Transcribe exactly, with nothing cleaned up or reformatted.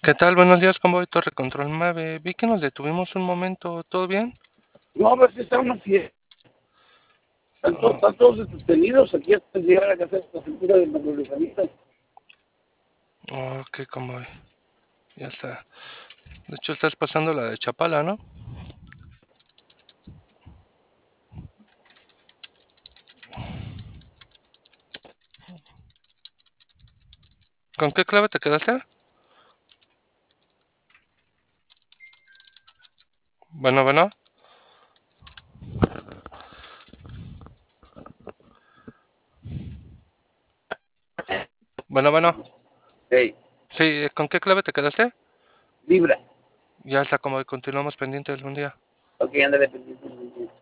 ¿Qué tal? Buenos días, convoy Torre Control nueve. Vi que nos detuvimos un momento. ¿Todo bien? No, pues está una fiesta. Están, to- Oh, están todos detenidos aquí hasta llegar a la casa de la cintura de Manolizanita. ok, convoy. Ya está. De hecho, estás pasando la de Chapala, ¿no? ¿Con qué clave te quedaste? Bueno, bueno. Bueno, bueno. Hey, Sí, ¿con qué clave te quedaste? Libra. Ya está, convoy. Continuamos pendientes un día. Ok, ándale pendiente.